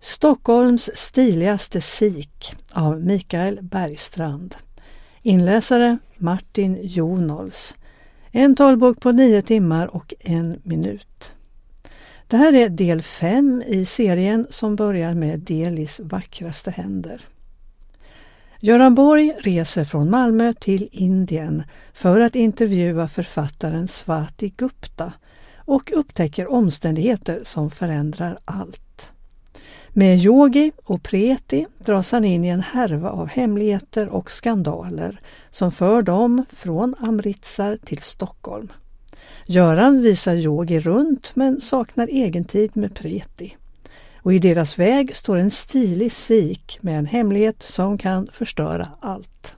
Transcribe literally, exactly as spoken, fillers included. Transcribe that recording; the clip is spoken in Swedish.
Stockholms stiligaste sik av Mikael Bergstrand. Inläsare Martin Jonols. En talbok på nio timmar och en minut. Det här är del fem i serien som börjar med Delis vackraste händer. Göran Borg reser från Malmö till Indien för att intervjua författaren Swati Gupta och upptäcker omständigheter som förändrar allt. Med Yogi och Preti dras han in i en härva av hemligheter och skandaler som för dem från Amritsar till Stockholm. Göran visar Yogi runt men saknar egen tid med Preti. Och i deras väg står en stilig sik med en hemlighet som kan förstöra allt.